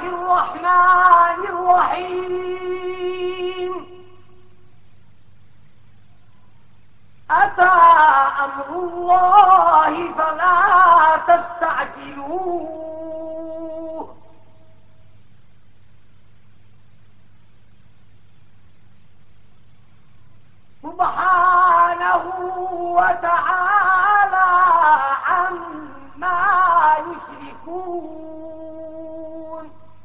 الرحمن الرحيم. أتى أمر الله فلا تستعجلوه. سبحانه وتعالى عما يشركون.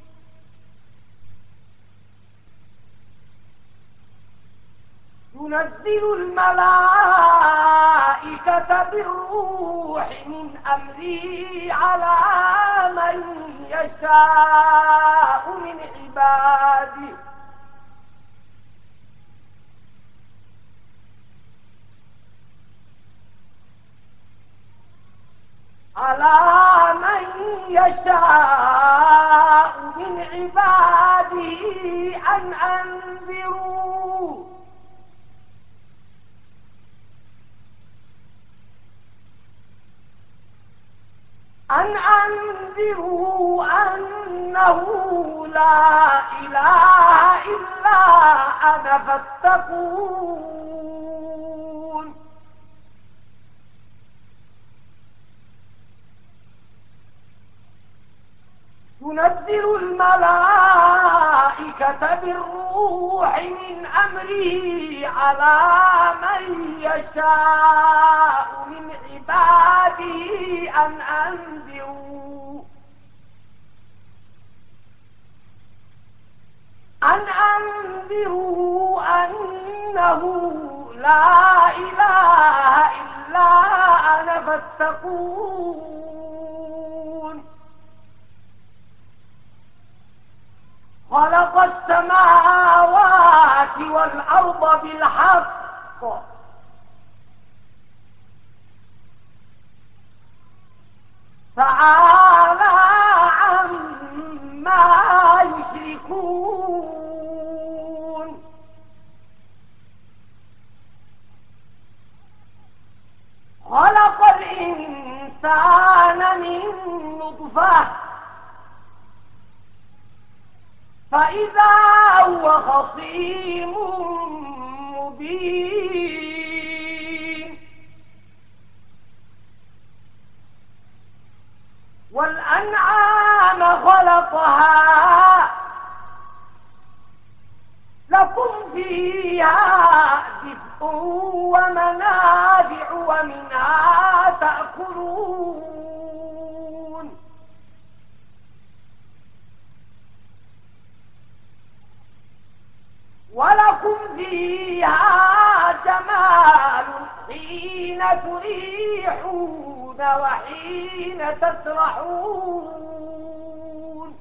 ينزل الملائكة بالروح من أمره على من يشاء من عباده أن أنذروا أنه لا إله إلا أنا فاتقون. ينزل الملائكة بالروح من أمره على من يشاء من عباده أن أنذروا أنه لا إله إلا أنا فاتقون. خلق السماوات والأرض بالحق تعالى عما يشركون. خلق الإنسان من نطفة فإذا هو خصيم مبين. والأنعام خلقها لكم فيها دفء ومنافع ومنها تأكلون. ولكم فيها جمال حين تريحون وحين تسرحون.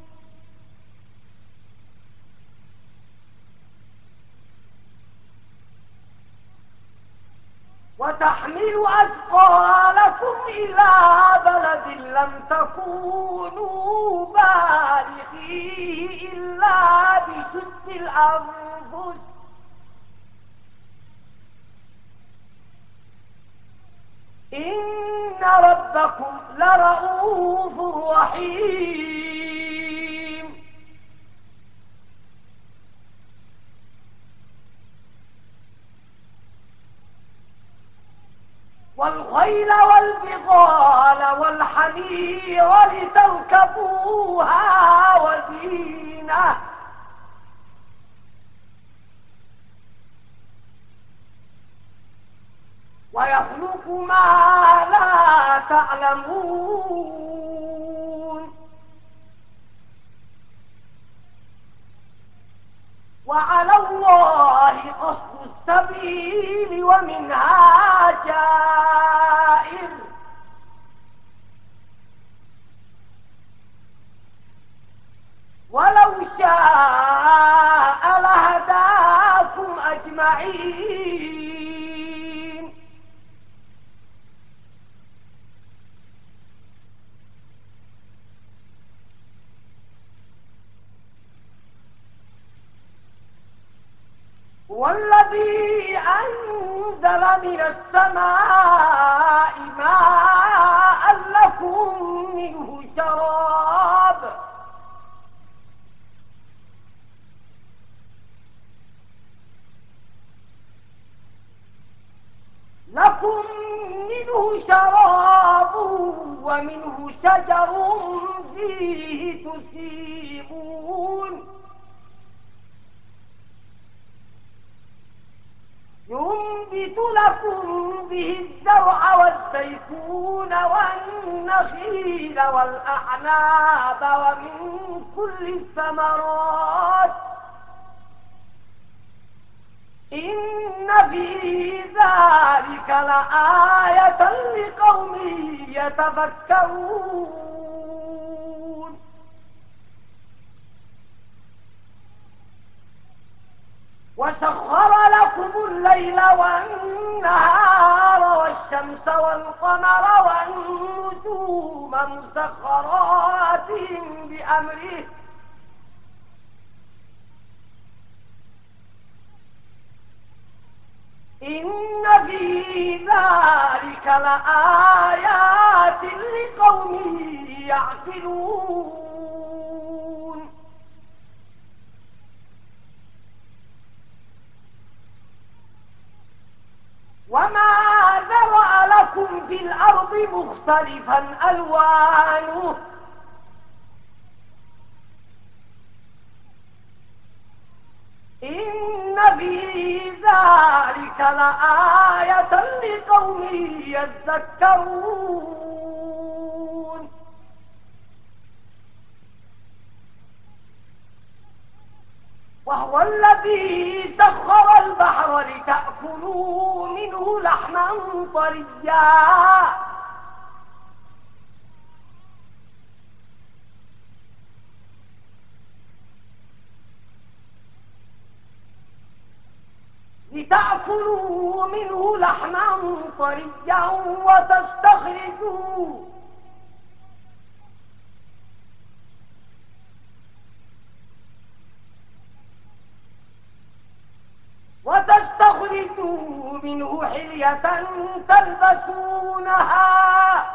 وتحمل أثقالكم إلى بلد لم تكونوا بالغيه إلا بشق الأنفس إن ربكم لرؤوف رحيم. والخيل والبغال والحمير لتركبوها وزينة ويخلق ما لا تعلمون. وعلى الله قصد السبيل ومنها جائر. ولو شاء لهداكم أجمعين. والذي أنزل من السماء ماء لكم منه شراب ومنه شراب ومنه شجر فيه تسيمون ينبت لكم به الزرع والزيتون والنخيل والأعناب ومن كل الثمرات إن في ذلك لآية لقوم يتفكرون وسخر لكم الليل والنهار والشمس والقمر والنجوم مسخرات بأمره إن في ذلك لآيات لقوم يعقلون وما ذرأ لكم في الأرض مختلفا ألوانه إن في ذلك لآية لقوم يذكرون وهو الذي سخر البحر لتأكلوا منه لحما طريا منه لحما طريا وتستخرجوا منه حلية تلبسونها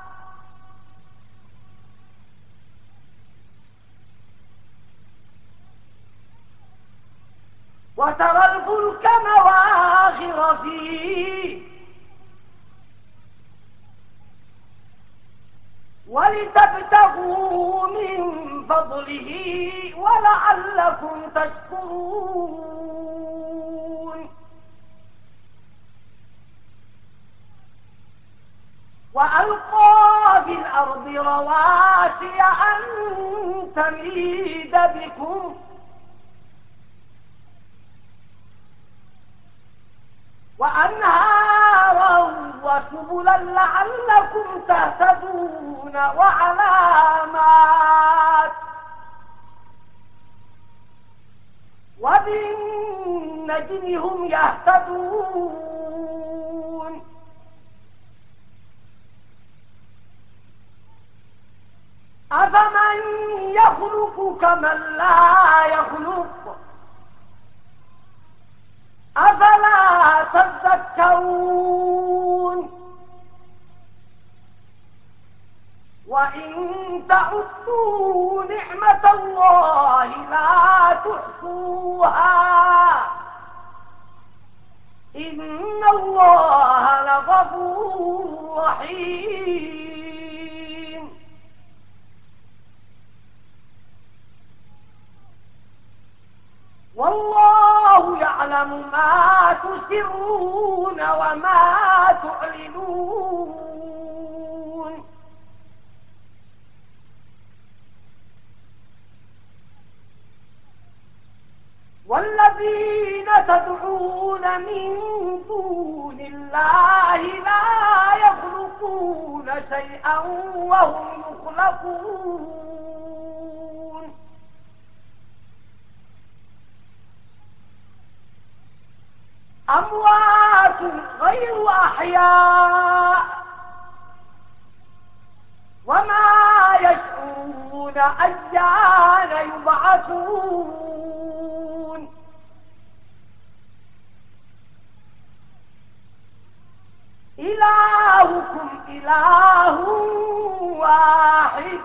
وترى الفلك مواخر فيه ولتبتغوا من فضله ولعلكم تشكرون وألقى في الأرض رواسي أن تميد بكم وأنهارا وسبلا لعلكم تهتدون وعلامات وبالنجم هم يهتدون أفمن يخلق كمن لا يخلق أفلا تذكرون وإن تعدوا نعمة الله لا تحصوها إن الله لغفور رحيم والله يعلم ما تسرون وما تعلنون والذين تدعون من دون الله لا يخلقون شيئا وهم يخلقون أموات غير أحياء وما يشعرون أيان يبعثون إلهكم إله واحد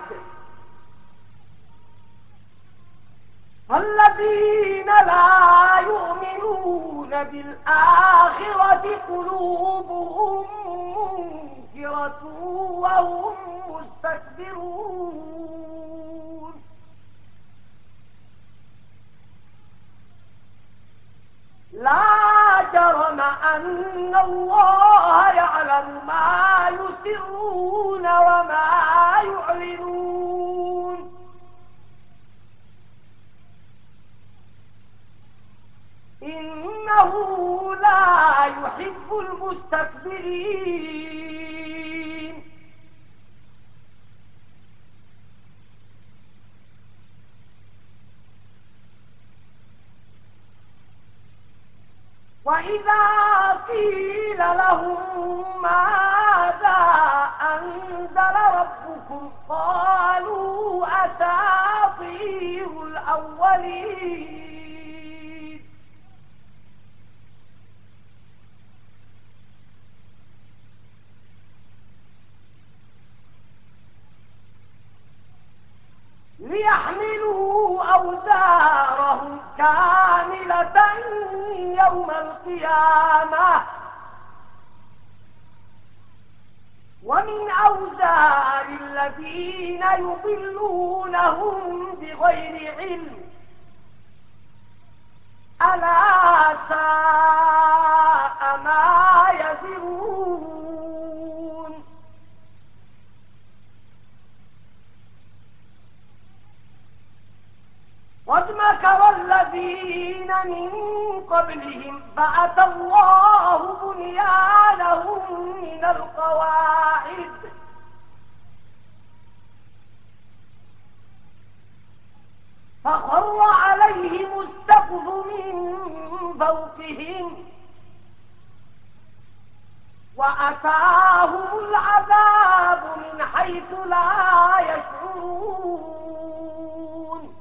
فالذين لا يؤمنون بالآخرة قلوبهم منكرة وهم مستكبرون لا جرم أن الله يعلم ما يسرون وما يعلنون إنه لا يحب المستكبرين وإذا قيل لهم ماذا أنزل ربكم قالوا أساطير الأولين ليحملوا أوزارهم كاملة يوم القيامة ومن أوزار الذين يضلونهم بغير علم ألا ساء ما يزرون قد مكر الذين من قبلهم فأتى الله بنيانهم من القواعد فخر عليهم السقف من فوقهم وأتاهم العذاب من حيث لا يشعرون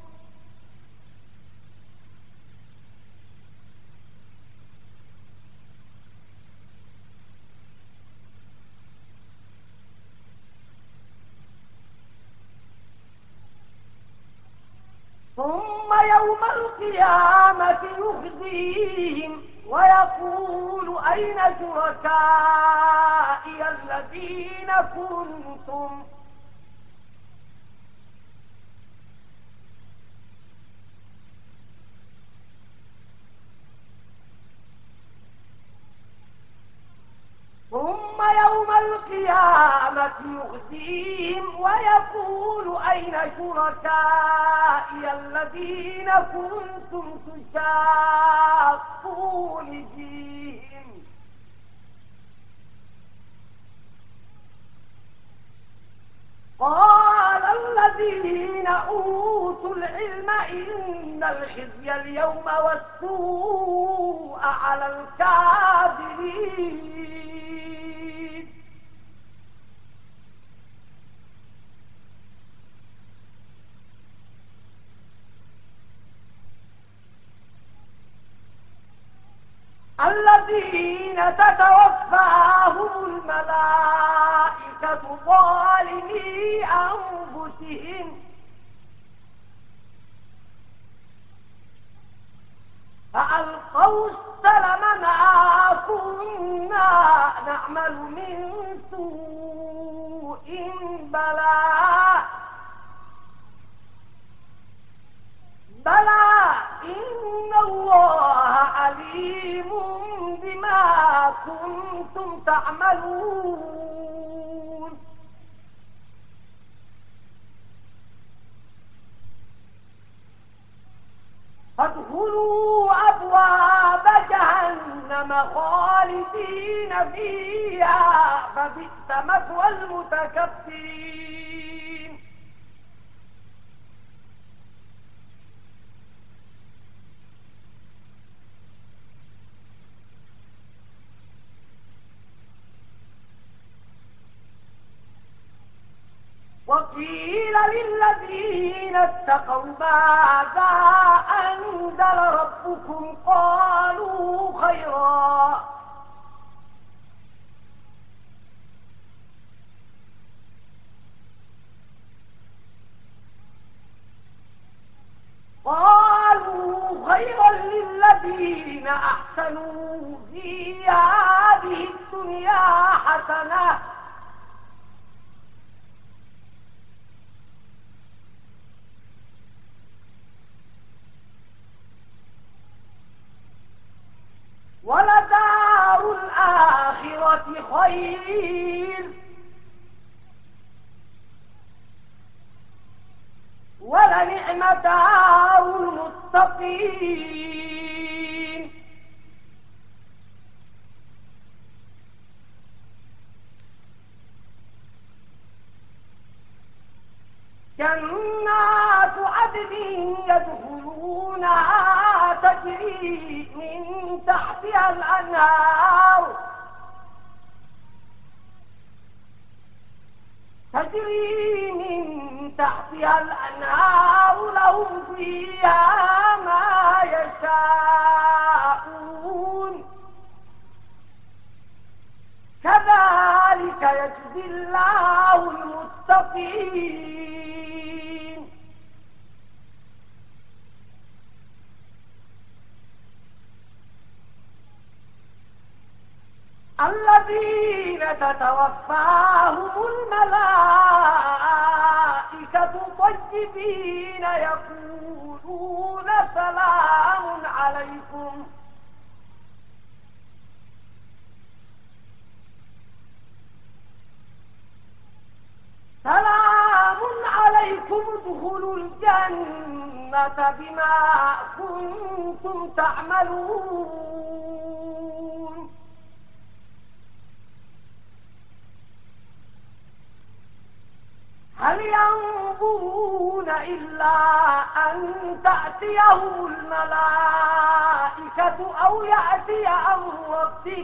ثم يوم القيامة يخزيهم ويقول أين شركائي الذين كنتم ثم يوم القيامة يخزيهم ويقول أين شركائي الذين كنتم تشاقون فيهم قال الذين أوتوا العلم إن الخزي اليوم والسوء على الكافرين الذين تتوفاهم الملائكة ظالمي أنفسهم فألقوا السلم ما كنا نعمل من سوء بلى إن الله عليم بما كنتم تعملون فادخلوا أبواب جهنم خالدين فيها فبئس مثوى المتكبرين وقيل للذين اتقوا ماذا أنزل ربكم قالوا خيرا قالوا خيرا للذين للذين أحسنوا في هذه الدنيا حسنة ولدار الآخرة خير ولنعم دار المتقين جنات عدن يدخلونها تجري من تحتها الأنهار تجري من تحتها الأنهار لهم فيها ما يشاءون كذلك يجزي الله المتقين الذين تتوفاهم الملائكة طيبين يقولون سلام عليكم سلام عليكم ادخلوا الجنة بما كنتم تعملون هل ينظرون إلا أن تأتيهم الملائكة أو يأتي أمر ربك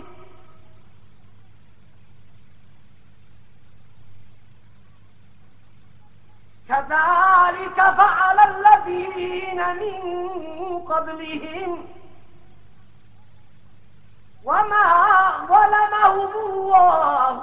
كذلك فعل الذين من قبلهم وما ظلمهم الله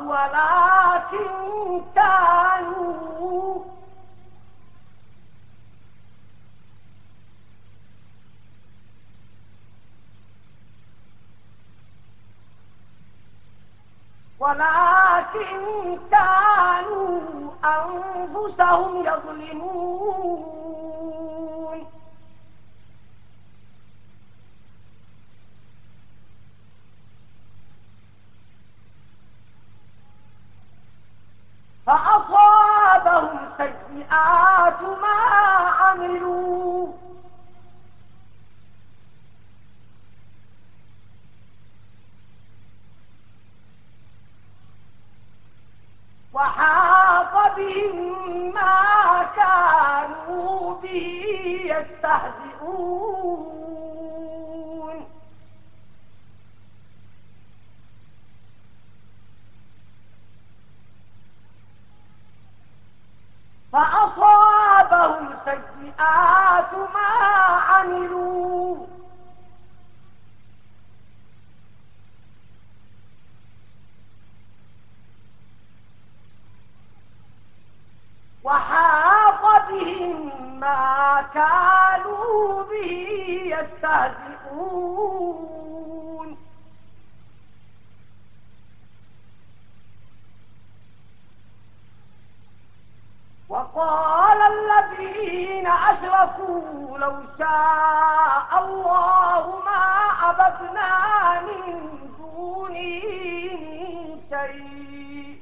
ولكن كانوا أنفسهم يظلمون فأصابهم سيئات ما عملوا وحاق بهم ما كانوا به يستهزئون فأصابهم سيئات ما عملوا وحاق بهم ما كانوا به يستهزئون وقال الذين أشركوا لو شاء الله ما عبدنا من دونه من شيء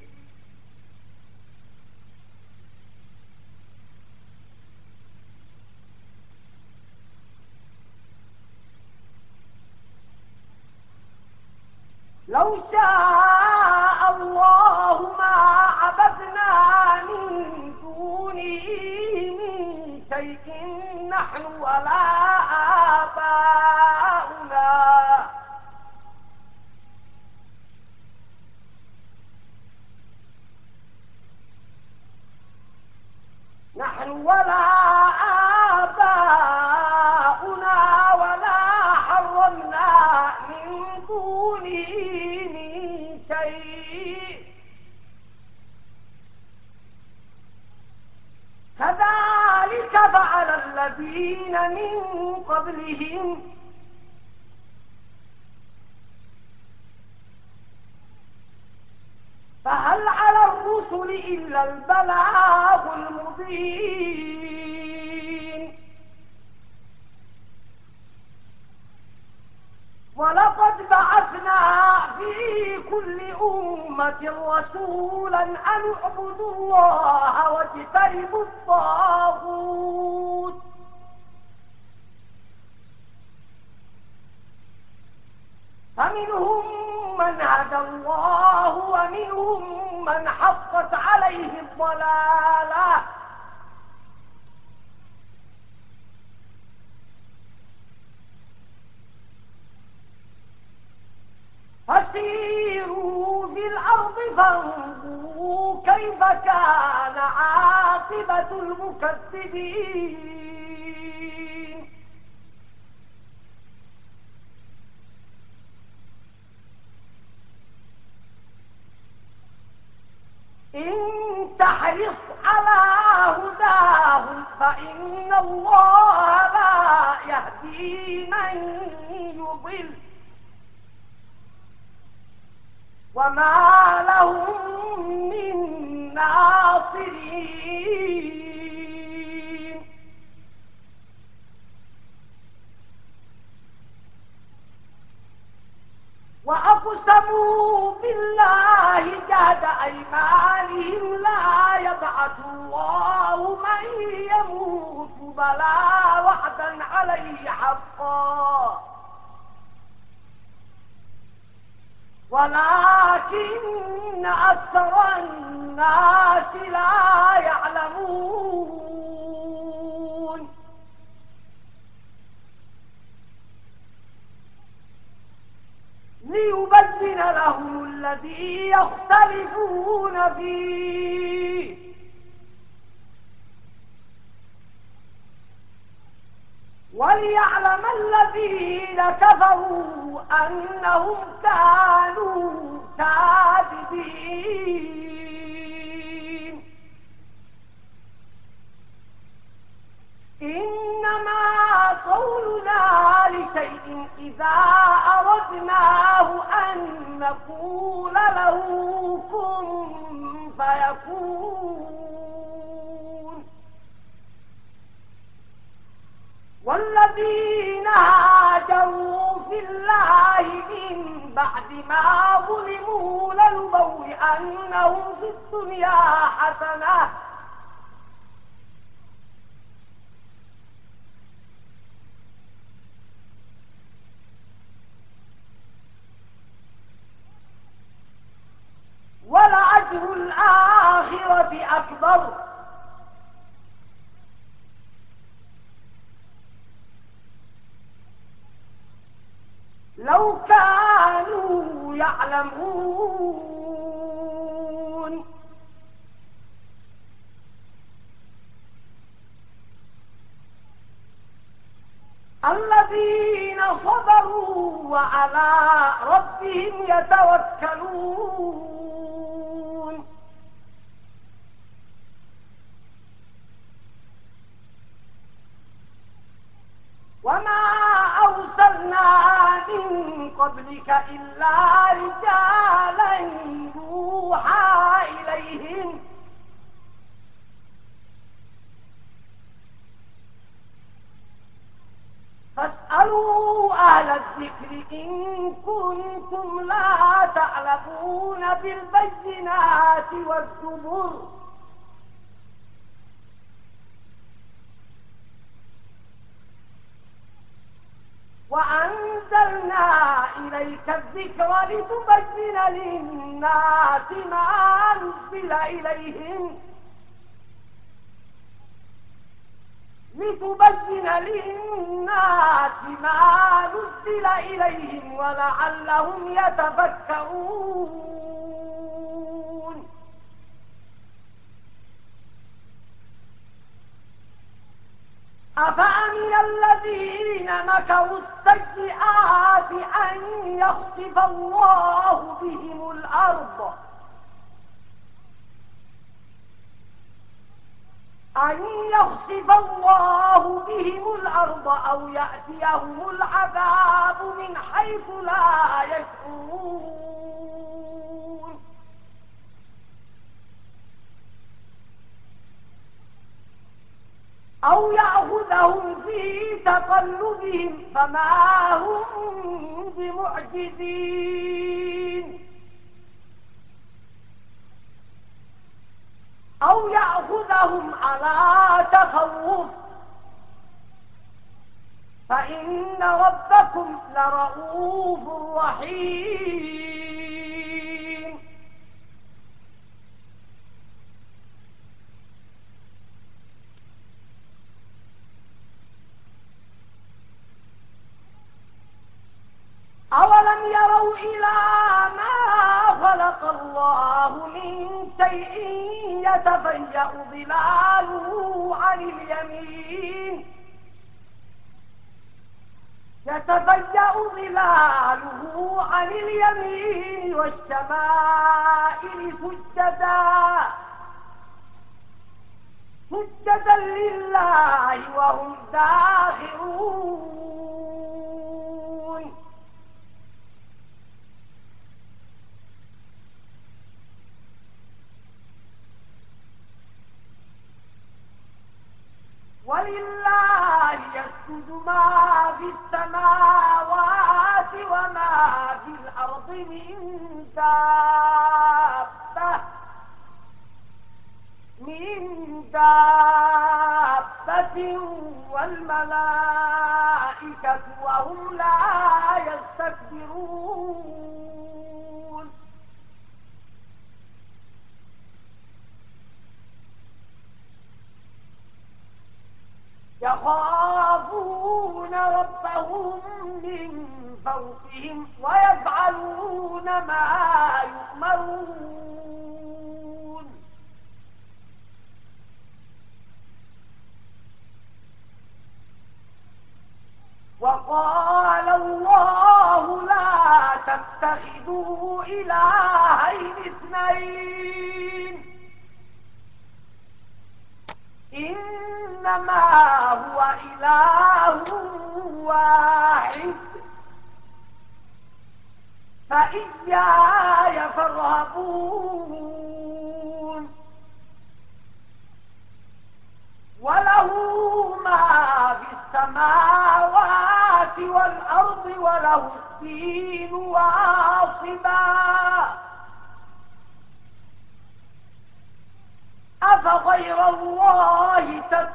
لو شاء الله ما عبدنا من دونه من شيء نحن ولا آباؤنا ولا حرمنا من دونه من شيء كذلك فعل الذين من قبلهم إلا البلاغ المبين. ولقد بعثنا في كل أمة رسولا أن اعبدوا الله واجتنبوا الطاغوت، فمنهم من هدى الله ومنهم من حقت عليه الضلالة. فسيروا في الأرض فانظروا كيف كان عاقبة المكذبين. إن تحرص على هداهم فإن الله لا يهدي من يضل، وما لهم من ناصرين. وأقسموا بالله جهد أيمانهم لا يبعث الله من يموت بلى وعدا عليه حقا، ولكن أكثر الناس لا يعلمون. ليبين لهم الذي يختلفون فيه، وليعلم الذين كفروا أنهم كانوا كاذبين. إنما قولنا لشيء إذا أردناه أن نقول له كن فيكون. والذين هاجروا في الله من بعد ما ظلموا لنبوئنهم في الدنيا حسنة، ولأجر الآخرة أكبر لو كانوا يعلمون. الذين صبروا وعلى ربهم يتوكلون. وما أرسلنا من قبلك إلا رجالا يوحى إليهم، فاسألوا أهل الذكر إن كنتم لا تعلمون بالبينات والزبر. وأنزلنا إليك الذكر لتبين للناس ما نزل إليهم ولعلهم يتفكرون. أفأمن الذين مكروا السيئات أن يخسف الله بهم الأرض أو يأتيهم العذاب من حيث لا يشعرون. أو يأخذهم في تقلبهم فما هم بمعجزين أو يأخذهم على تخوف فإن ربكم لرؤوف رحيم أولم يروا إلى ما خلق الله من شيء يتفيأ ظلاله عن اليمين والشمائل سجدا لله وهم داخرون ولله يسجد ما في السماوات وما في الأرض من دابة والملائكة وهم لا يستكبرون يخافون ربهم من فوقهم ويفعلون ما يؤمرون وقال الله لا تتخذوا إلهين اثنين إنما هو إله واحد فإياي فارهبون وله ما في السماوات والأرض وله الدين واصبا أفغير الله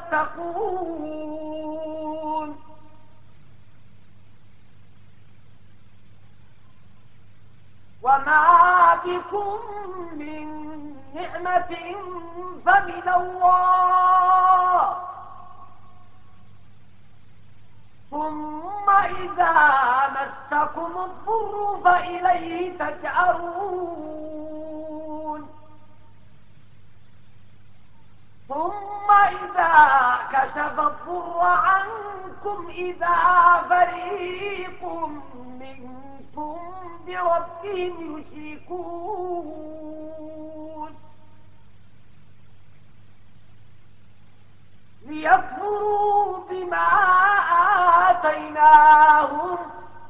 تتقون وما بكم من نعمة فمن الله ثم إذا مسكم الضر فإليه تجأرون ثم إذا كشف الضر عنكم إذا فريق منكم بربهم يشركون ليكفروا بما آتيناهم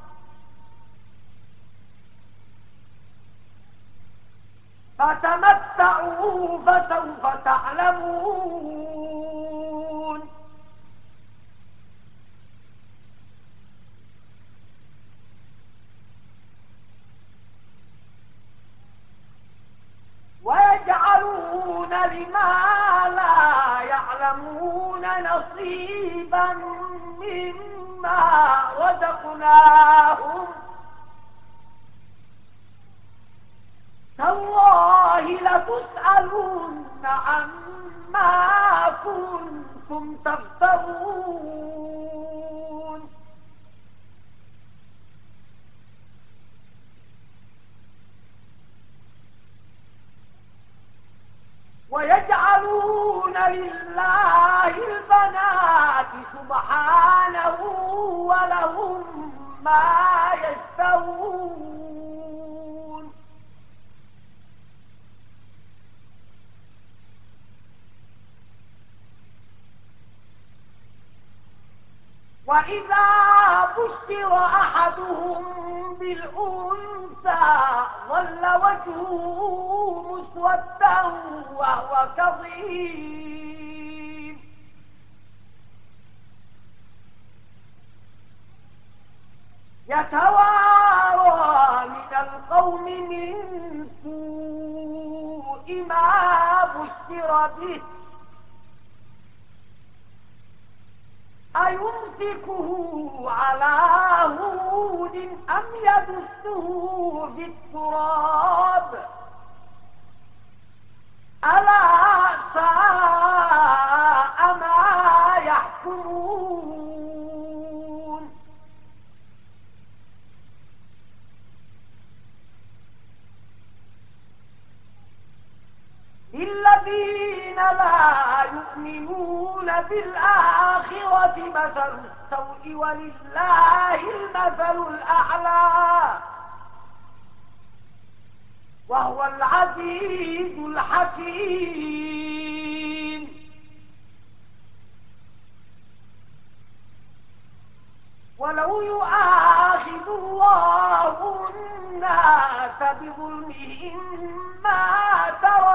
فتمتعوا فسوف تعلمون ويجعلون لما لا يعلمون نصيبا مما رزقناهم تالله لتسألن عما كنتم تفترون ويجعلون لله البنات سبحانه ولهم ما يشتهون وإذا بشر أحدهم بالأنثى ظل وجهه مسودا وهو كظيم يتوارى من القوم من سوء ما بشر به أيمسكه على هون أم يدسه في التراب ألا ساء ما يحكمون للذين لا يؤمنون بالآخرة مثل السوء ولله المثل الأعلى وهو العزيز الحكيم ولو يؤاخذ الله الناس بظلمهم ما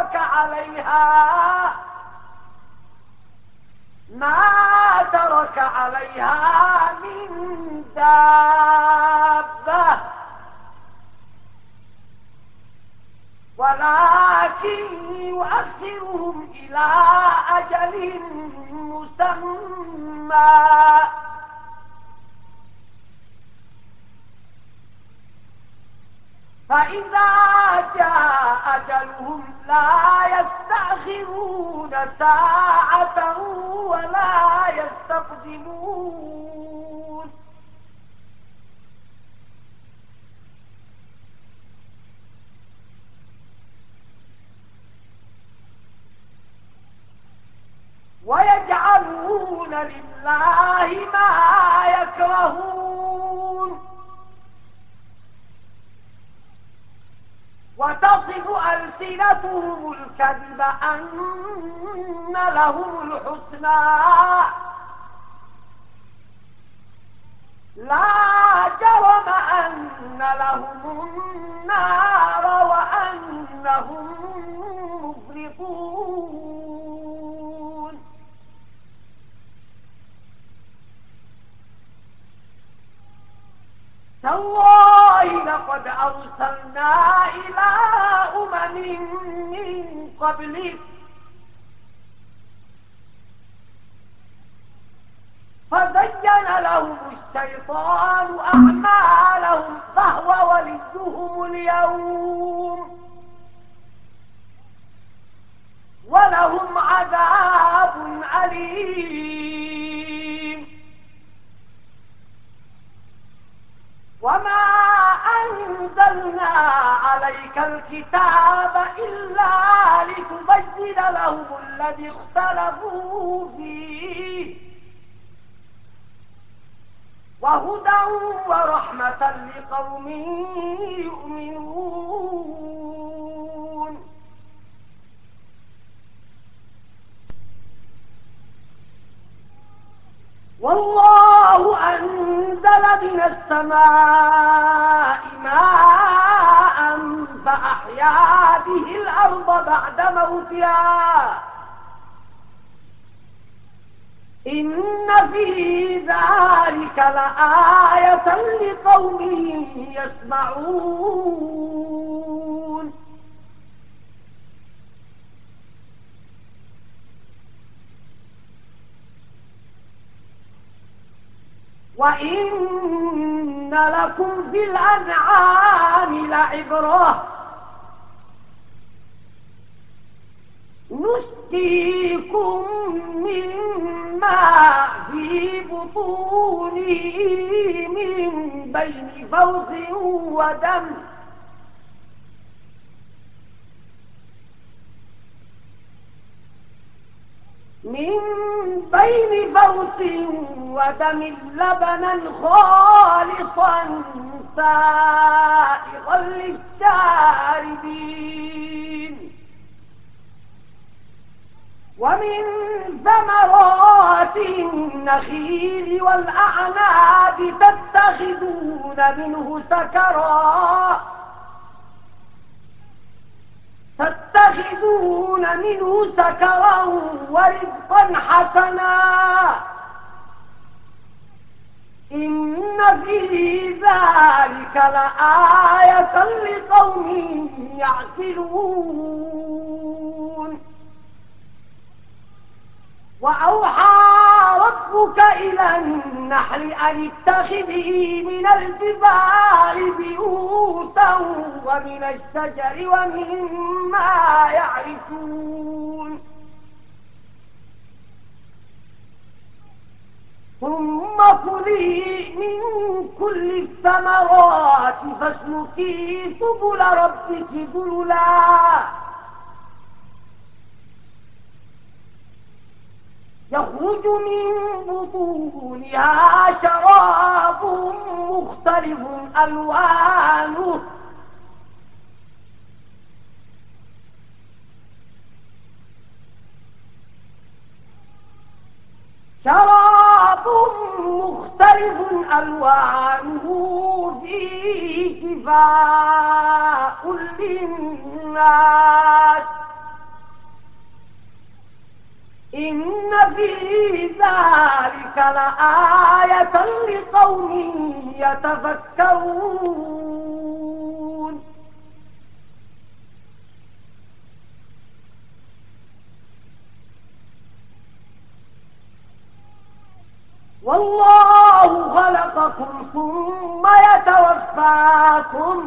ترك عليها من دابة ولكن يؤخرهم إلى أجل مسمى فإذا جاء أجلهم لا يستأخرون ساعة ولا يستقدمون ويجعلون لله ما يكرهون وتصف ألسنتهم الكذب أن لهم الحسنى لا جرم أن لهم النار وأنهم مفرطون تالله لقد أرسلنا إلى أمم من قبلك فزين لهم الشيطان أعمالهم فهو وليهم اليوم ولهم عذاب أليم وما أنزلنا عليك الكتاب إلا لتبين لهم الذي اختلفوا فيه وهدى ورحمة لقوم يؤمنون والله أنزل من السماء ماء فأحيا به الأرض بعد موتها إن في ذلك لآية لقوم يسمعون وإن لكم في الأنعام لعبرة نسقيكم مما في بطونه من بين فرث ودم ودم لبنا خالصا سائغا للشاربين ومن ثمرات النخيل والأعناب تتخذون منه سكرا ورزقا حسنا إن في ذلك لآية لقوم يعقلون وأوحى ربك إلى النحل أن اتخذي من الجبال بيوتا ومن الشجر ومما يعرشون ثم كلي من كل الثمرات فاسلكي سبل ربك ذللا يخرج من بطونها شراب مختلف ألوانه شراب مختلف ألوانه فيه شفاء للناس إن في ذلك لآية لقوم يتفكرون والله خلقكم ثم يتوفاكم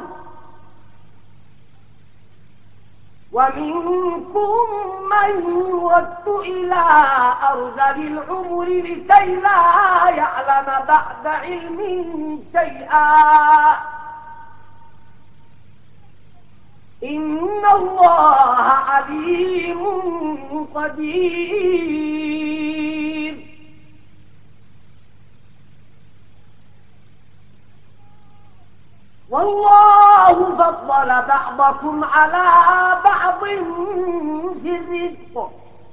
ومنكم من يرد إلى أرذل العمر لكي لا يعلم بعد علم شيئا إن الله عليم قدير والله فضل بعضكم على بعض في الرزق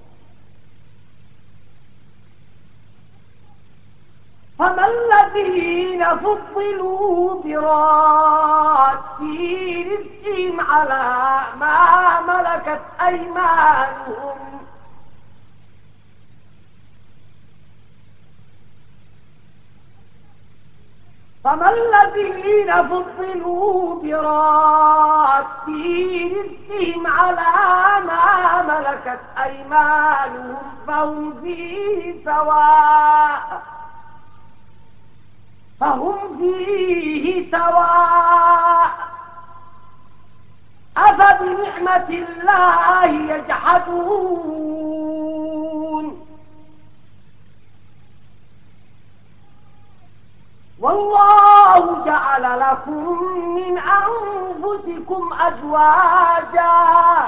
فما الذين فضلوا براد رزقهم على ما ملكت أيمانهم فما الذين فضلوا براد رزقهم على ما ملكت أيمانهم فهم فيه سواء أفبنعمة الله يجحدون والله جعل لكم من أنفسكم أزواجا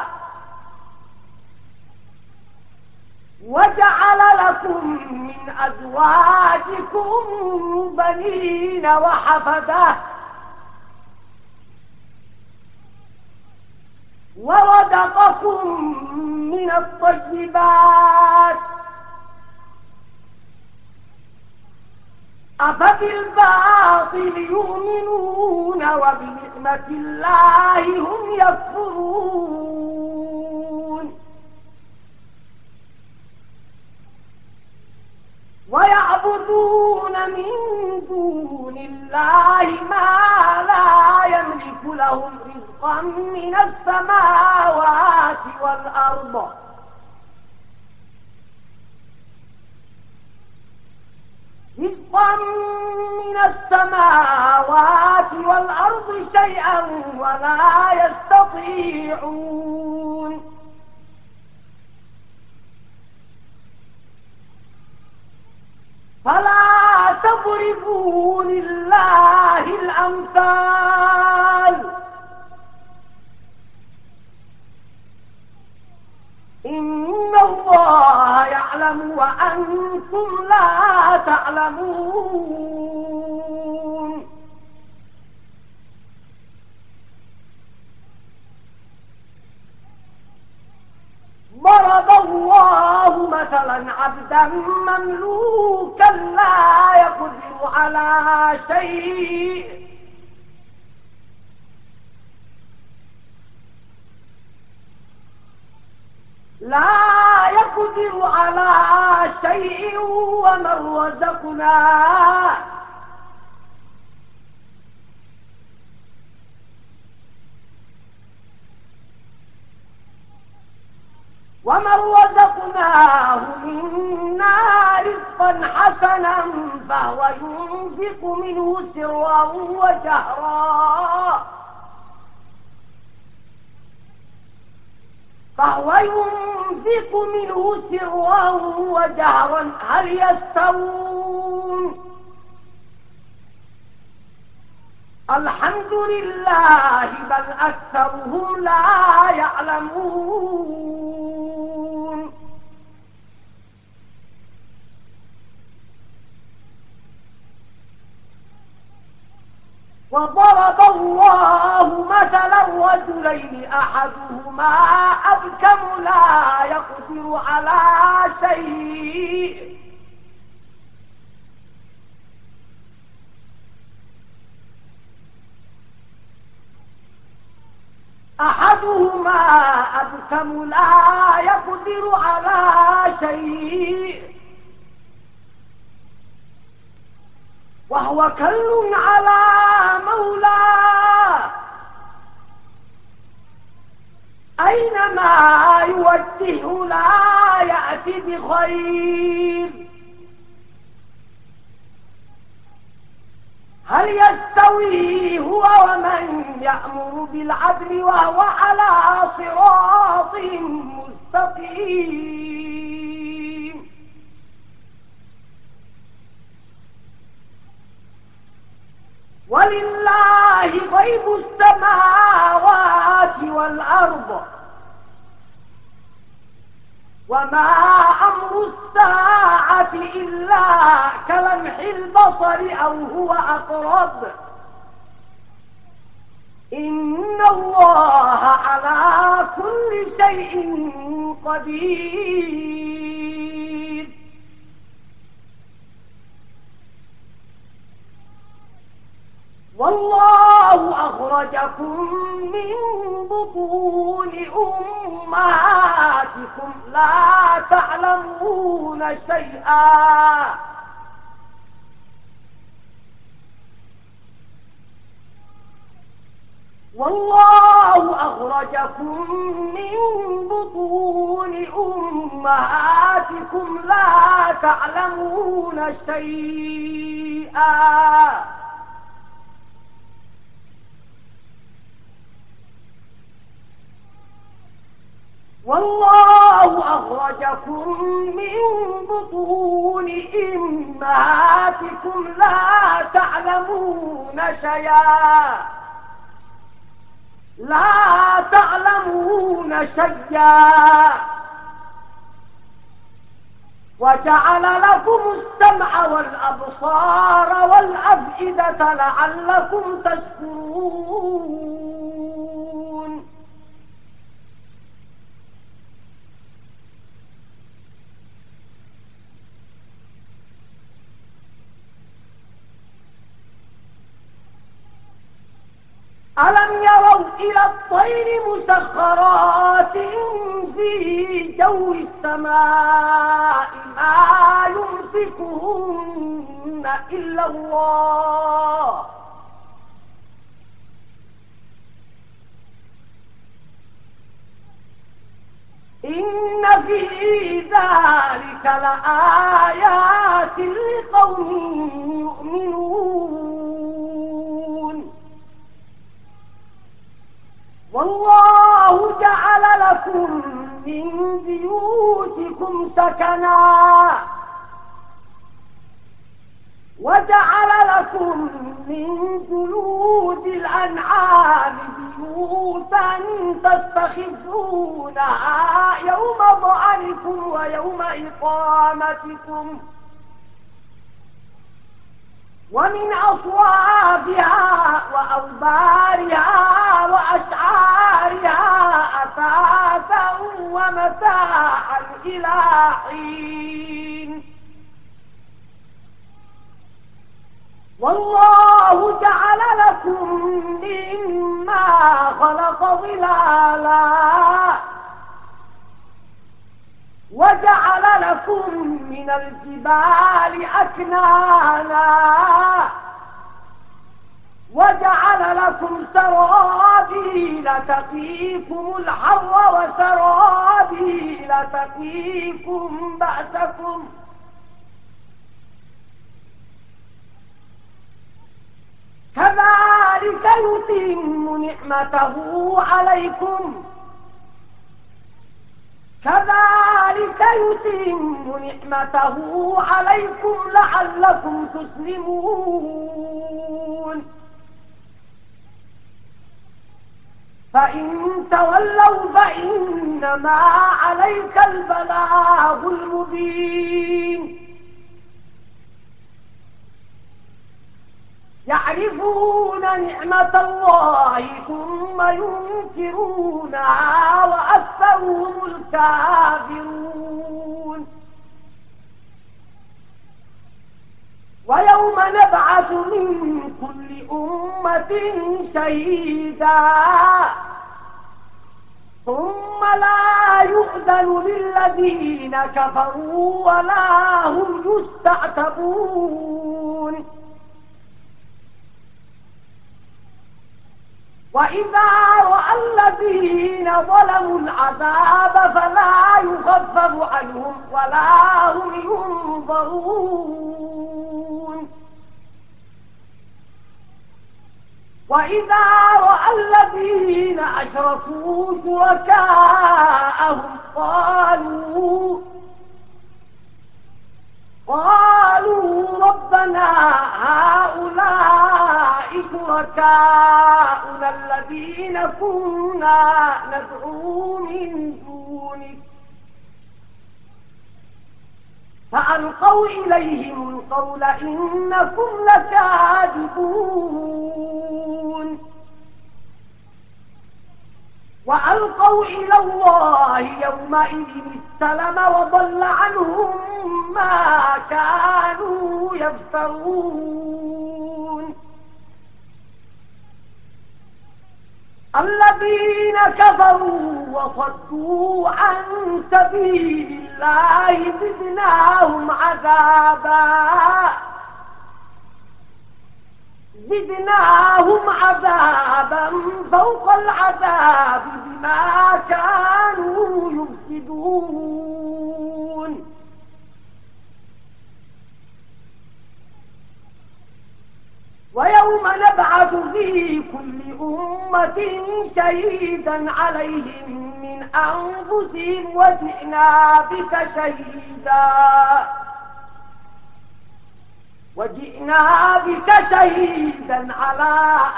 وجعل لكم من أزواجكم بنين وحفدة ورزقكم من الطيبات أفبالباطل يؤمنون وبنعمة الله هم يكفرون ويعبدون من دون الله ما لا يملك لهم رزقا من السماوات والأرض رزقا من السماوات والأرض شيئا ولا يستطيعون فلا تضربوا لله الأمثال إن الله يعلم وأنتم لا تعلمون ضرب الله مثلا عبدا مملوكا لا يقدر على شيء ومن رزقناه ومن رزقناه منا رزقا حسنا فهو ينفق منه سرا وجهرا هل يستوون؟ الحمد لله بل أكثرهم لا يعلمون. وضرب الله مثلا رجلين أحدهما أبكم لا يقدر على شيء وهو كل على مولاه أينما يوجهه لا يأتي بخير. هل يستوي هو ومن يأمر بالعدل وهو على صراط مستقيم؟ ولله غيب السماوات والأرض وما أمر الساعة إلا كلمح البصر أو هو أقرب إن الله على كل شيء قدير. والله أخرجكم من بطون أمهاتكم لا تعلمون شيئا والله أخرجكم من بطون أمهاتكم لا تعلمون شيئا والله أخرجكم من بطون أمهاتكم لا تعلمون شيئا وجعل لكم السمع والأبصار والأفئدة لعلكم تشكرون. ألم يروا إلى الطير مسخرات في جو السماء ما يمسكهن إلا الله إن في ذلك لآيات لقوم يؤمنون. والله جعل لكم من بيوتكم سكنا وجعل لكم من جلود الأنعام بيوتا تستخفونها يوم ظعنكم ويوم إقامتكم ومن أصوابها وأوبارها وأشعارها أثاثا ومتاعا إلى حين. والله جعل لكم مما خلق ظلالا وجعل لكم من الجبال أكنانا وجعل لكم سرابيل تقيكم الحر وسرابيل تقيكم بأسكم كذلك يتم نعمته عليكم لعلكم تسلمون فإن تولوا فإنما عليك البلاغ المبين يعرفون نعمة الله ثم ينكرونها وأكثرهم الكافرون ويوم نبعث من كل أمة شهيدا ثم لا يؤذن للذين كفروا ولا هم يستعتبون وإذا رأى الذين ظلموا العذاب فلا يخفف عنهم ولا هم ينظرون وإذا رأى الذين أشركوا شركاءهم قالوا ربنا هؤلاء شركاؤنا الذين كنا ندعو من دونك فألقوا إليهم القول إنكم لكاذبون وألقوا إلى الله يومئذ السلم وضل عنهم ما كانوا يفترون الذين كفروا وصدوا عن سبيل الله زدناهم عذابا فوق العذاب بما كانوا يفسدون ويوم نبعث في كل أمة شهيدا عليهم من أنفسهم وجئنا بك شهيدا على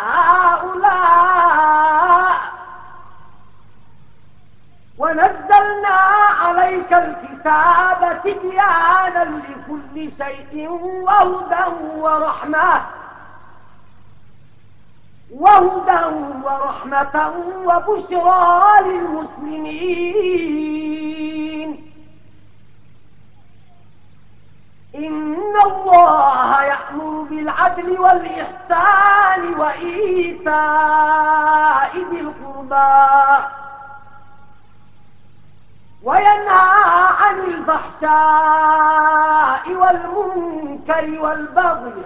هؤلاء ونزلنا عليك الكتاب تبيانا لكل شيء وهدى ورحمة وبشرى للمسلمين إن الله يأمر بالعدل والإحسان وإيتاء ذي القربى وينهى عن الفحشاء والمنكر والبغي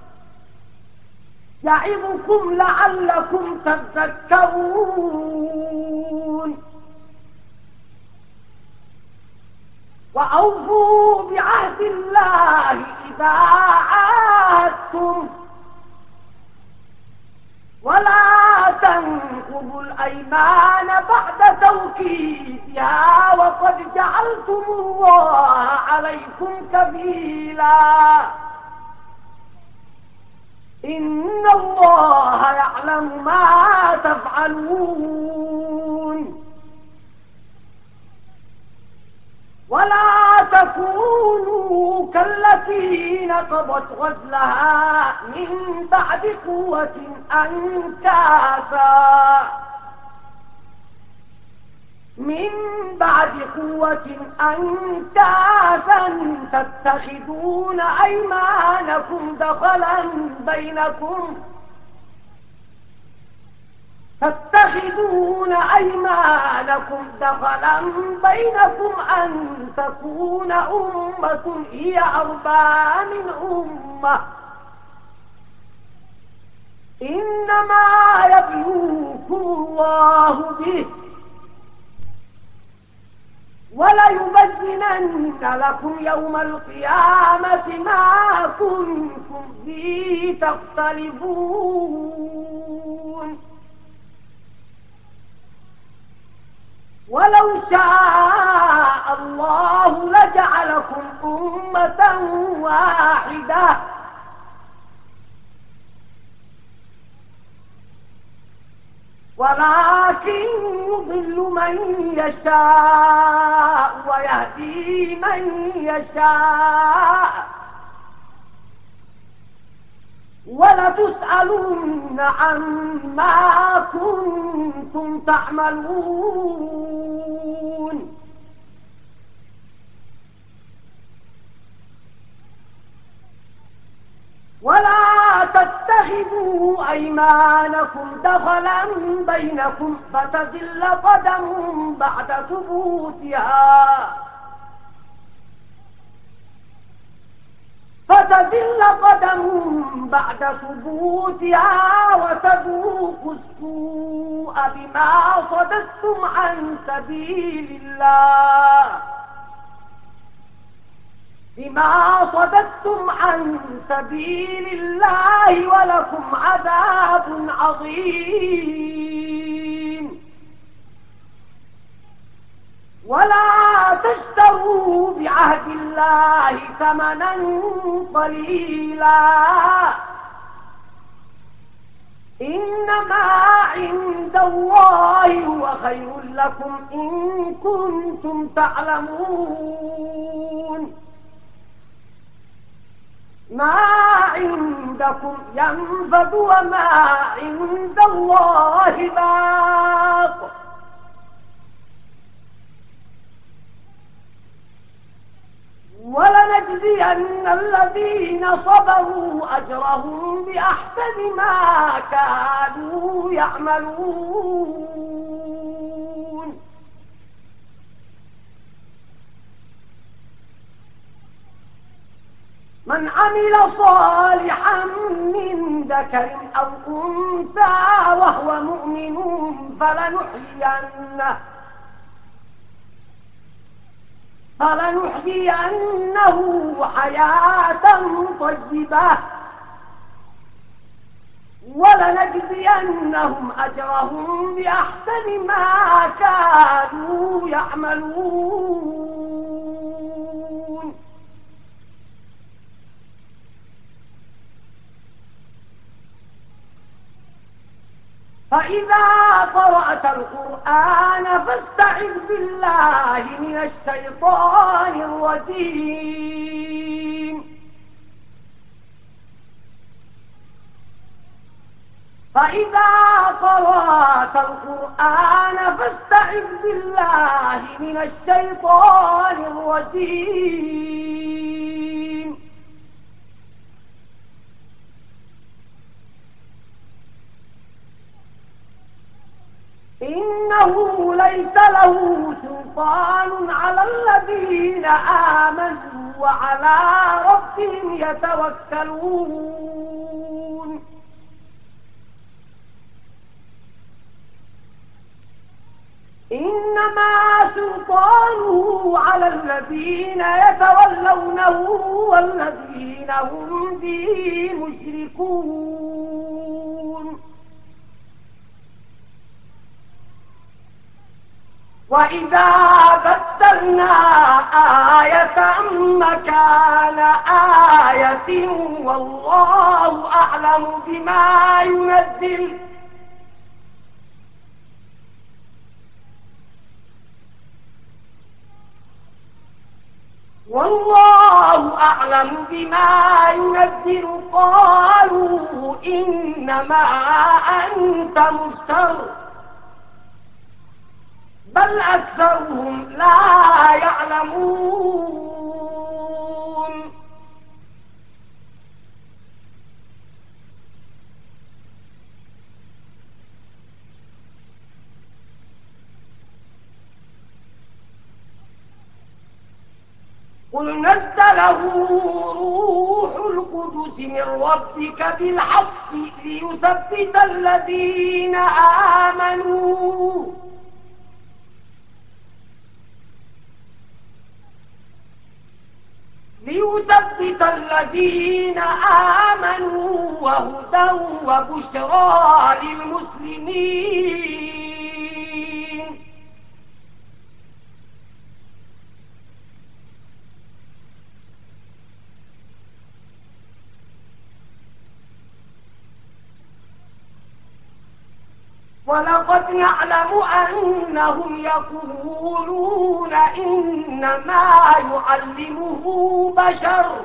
يعظكم لعلكم تذكرون وأوفوا بعهد الله إذا عاهدتم ولا تنقضوا الأيمان بعد توكيدها وقد جعلتم الله عليكم كفيلا إن الله يعلم ما تفعلون ولا تكونوا كالتي نقضت غزلها من بعد قوة أنكاسا تتخذون أيمانكم دخلا بينكم أن تكون أمة هي أربى من أمة إنما يبلوكم الله به وليبينن لكم يوم القيامة ما كنتم فيه تختلفون ولو شاء الله لجعلكم أمة واحدة ولكن يضل من يشاء ويهدي من يشاء ولتسألن عما كنتم تعملون ولا تتخذوا أيمانكم دخلا بينكم فتزل قدم بعد ثبوتها وتذوقوا السوء بما صددتم عن سبيل الله ولكم عذاب عظيم ولا تشتروا بعهد الله ثمنا قليلا إنما عند الله هو خير لكم إن كنتم تعلمون ما عندكم ينفد وما عند الله باق ولنجزين الذين صبروا أجرهم بأحسن ما كانوا يعملون من عمل صالحا من ذكر أو أنثى وهو مؤمن فلنحيينه حياة طيبة ولنجزينهم أجرهم بأحسن ما كانوا يعملون فإذا قرأت القرآن فاستعذ بالله من الشيطان الرجيم إنه ليس له سلطان على الذين آمنوا وعلى ربهم يتوكلون إنما سلطانه على الذين يتولونه والذين هم به مشركون وإذا بدلنا آية مكان آية والله أعلم بما ينزل قالوا إنما أنت مفتر بل أكثرهم لا يعلمون قل نزله روح القدس من ربك بالحق ليثبت الذين آمنوا وهدى وبشرى للمسلمين. ولقد نعلم أنهم يقولون إنما يعلمه بشر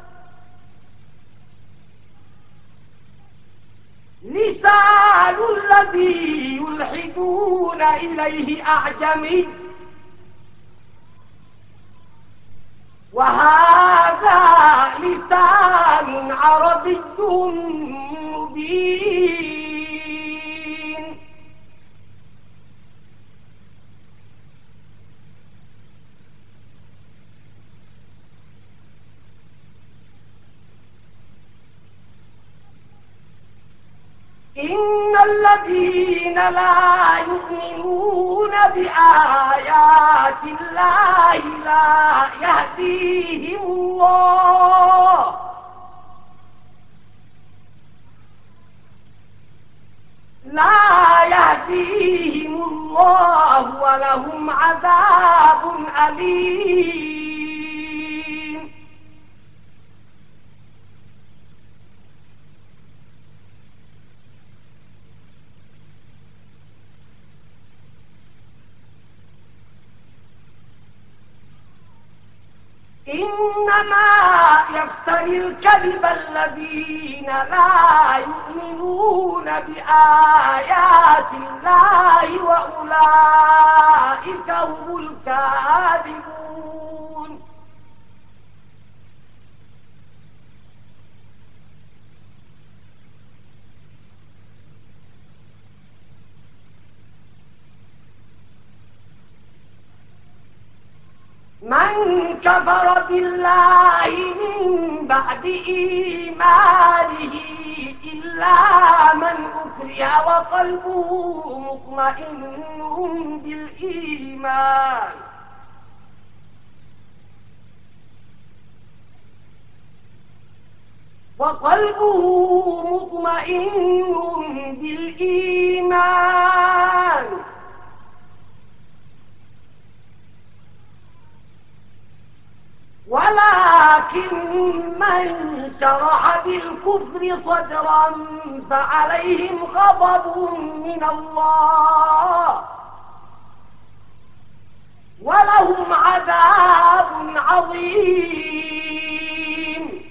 لسان الذي يلحدون إليه أعجمي وهذا لسان عربي مبين. إن الذين لا يؤمنون بآيات الله لا يهديهم الله ولهم عذاب أليم. إنما يفتري الكذب الذين لا يؤمنون بآيات الله وأولئك هم الكاذبون. من كفر بالله من بعد إيمانه إلا من أكره وقلبه مطمئن بالإيمان ولكن من شرح بالكفر صدرا فعليهم غضب من الله ولهم عذاب عظيم.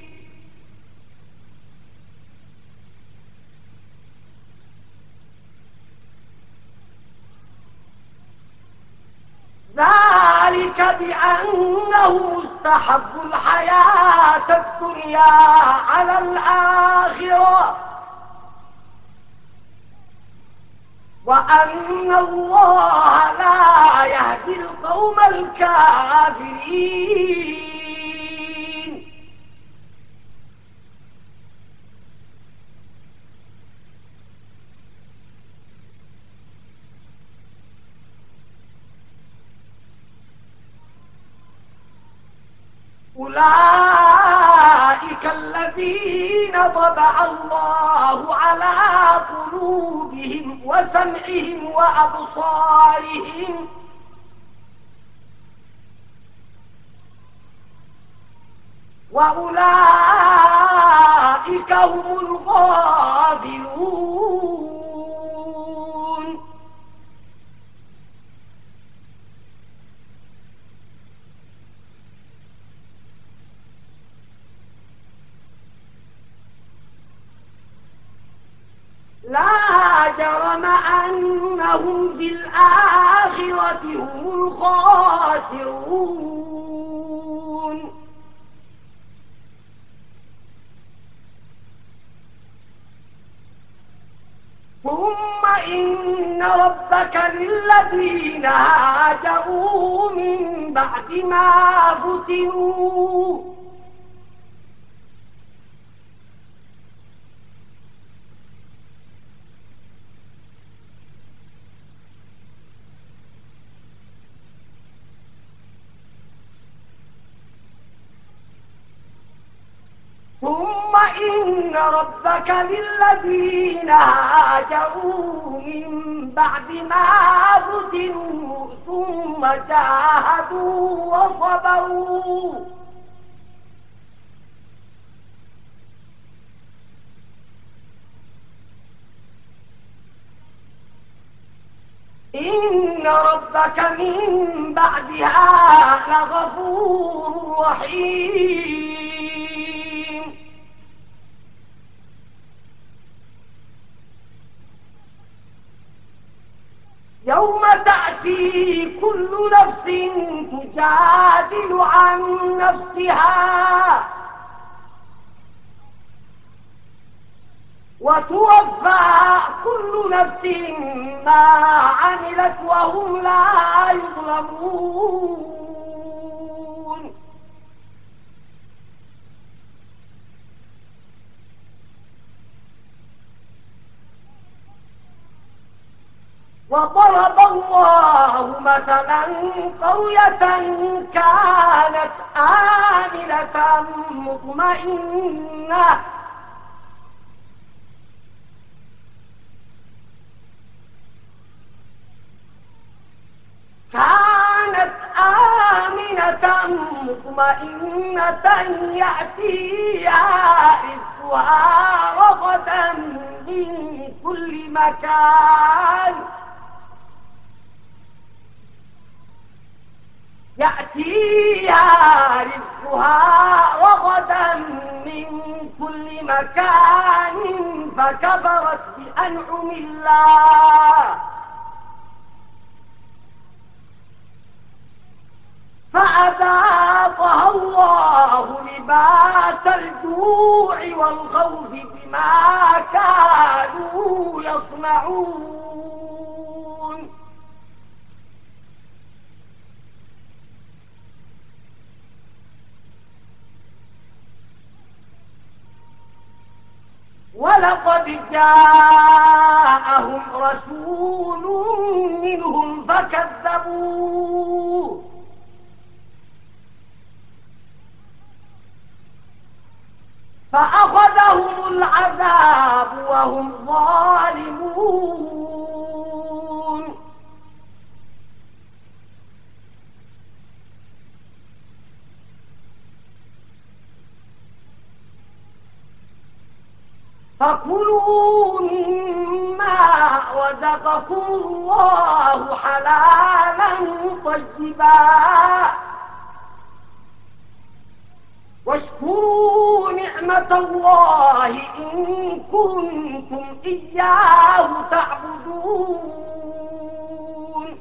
ذلك بأنه استحبوا الحياة الدنيا على الآخرة وأن الله لا يهدي القوم الكافرين. أولئك الذين طبع الله على قلوبهم وسمعهم وأبصارهم وأولئك هم الغافلون. لا جرم أنهم في الآخرة هم الخاسرون. ثم إن ربك للذين هاجروا من بعد ما فتنوا ثم إن ربك للذين هاجروا من بعد ما فتنوا ثم جاهدوا وصبروا إن ربك من بعدها لغفور رحيم. يوم تأتي كل نفس تجادل عن نفسها وتوفى كل نفس ما عملت وهم لا يظلمون. وضرب الله مثلا قرية كانت آمنة مطمئنة يأتيها رزقها رغدا من كل مكان فكفرت بأنعم الله فأذاقها الله لباس الجوع والخوف بما كانوا يصنعون. ولقد جاءهم رسول منهم فكذبوه فأخذهم العذاب وهم ظالمون. فكلوا مما رزقكم الله حلالا طيبا واشكروا نعمة الله إن كنتم إياه تعبدون.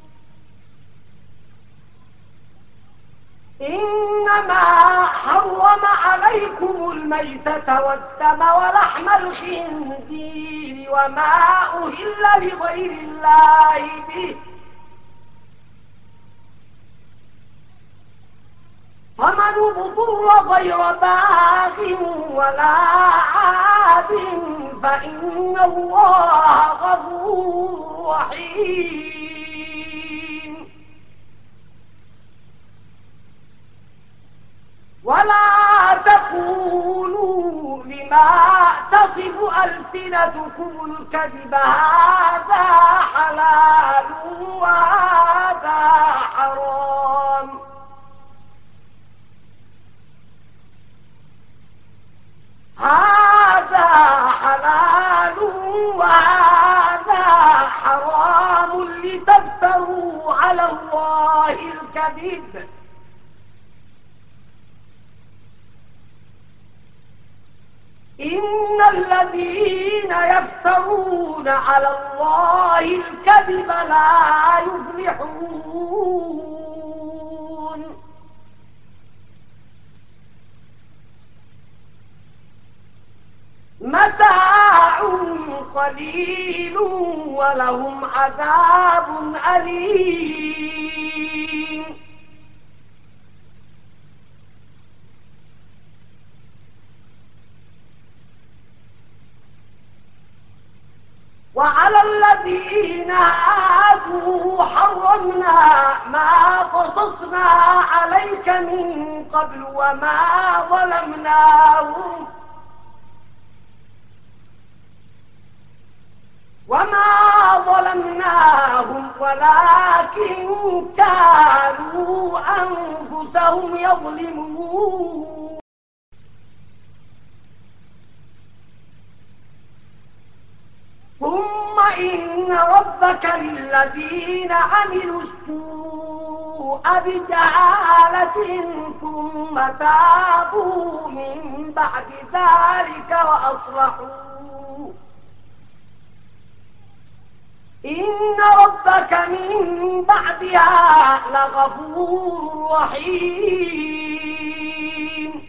إنما حرم عليكم الميتة والدم ولحم الخنزير وما أهل لغير الله به فمن اضطر غير باغ ولا عاد فإن الله غفور رحيم. ولا تقولوا لما تصف ألسنتكم الكذب هذا حلال وهذا حرام هذا حلال وهذا حرام لتفتروا على الله الكذب إن الذين يفترون على الله الكذب لا يفلحون. متاع قليل ولهم عذاب أليم. وعلى الذين هادوا قالوا حرمنا ما قصصنا عليك من قبل وما ظلمناهم ولكن كانوا أنفسهم يظلمون. ثم إن ربك للذين عملوا السوء بجهالة ثم تابوا من بعد ذلك وأصلحوا إن ربك من بعدها لغفور رحيم.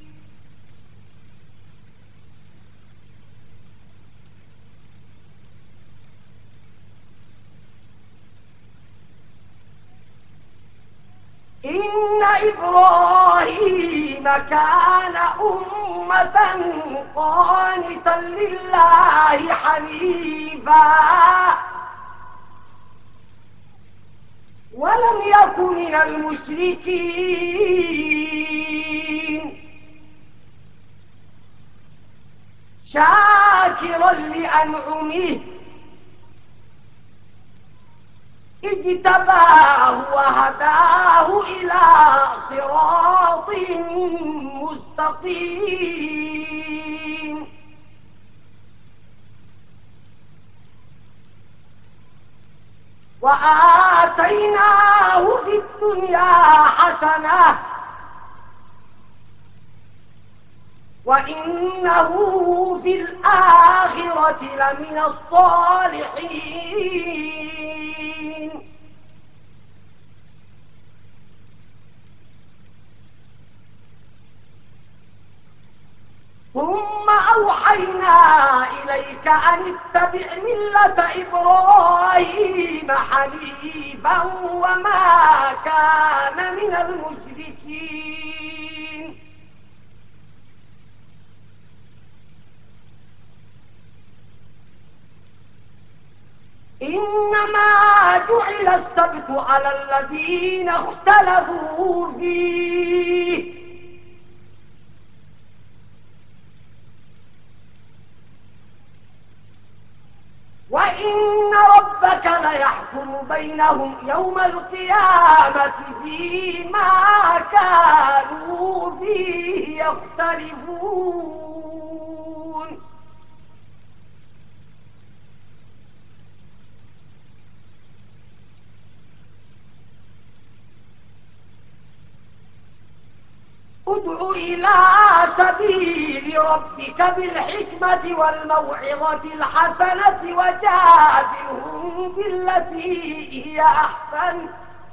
إن إبراهيم كان أمة قانتا لله حنيفا ولم يك من المشركين شاكرا لأنعمه اجتباه وهداه إلى صراط مستقيم. وآتيناه في الدنيا حسنة وإنه في الآخرة لمن الصالحين. ثم أوحينا إليك أن اتبع ملة إبراهيم حنيفا وما كان من المشركين. إنما جعل السبت على الذين اختلفوا فيه وإن ربك ليحكم بينهم يوم القيامة فيما كانوا فيه يختلفون. ادع إلى سبيل ربك بالحكمة والموعظة الحسنة وجادلهم بالتي هي أحسن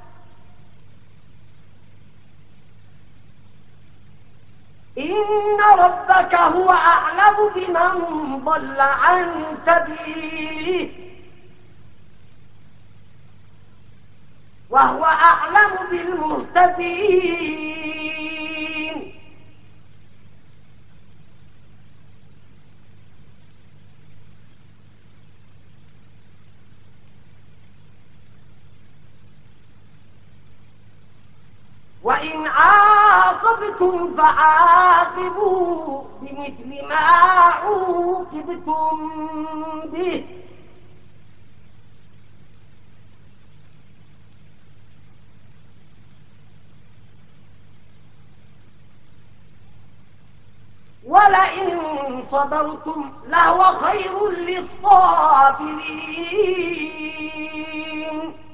إن ربك هو أعلم بمن ضل عن سبيله وهو أعلم بالمهتدين. وإن عاقبتم فعاقبوا بمثل ما عوقبتم به ولئن صبرتم لهو خير للصابرين.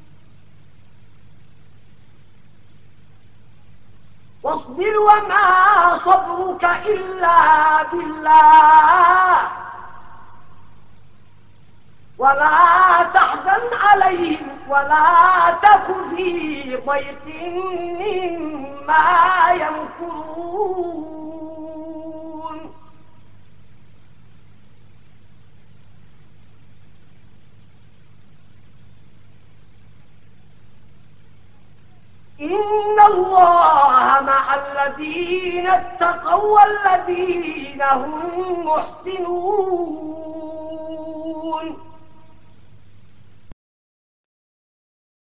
واصبر وما صبرك إلا بالله ولا تحزن عليهم ولا تك في ضيق مما يمكرون. إن الله مع الذين اتقوا والذين هم محسنون.